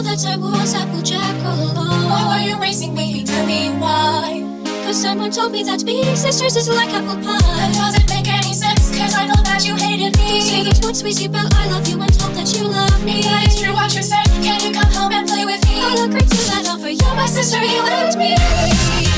that I was Applejack all along. Why were you racing me? Tell me why. Cause someone told me that being sisters is like apple pie. That doesn't make any sense, cause I know that you hated me. Say that once we see, but I love you and told that you love me. If that is true what you said, can you come home and play with me? I'll agree to that offer. You're my sister, you and me.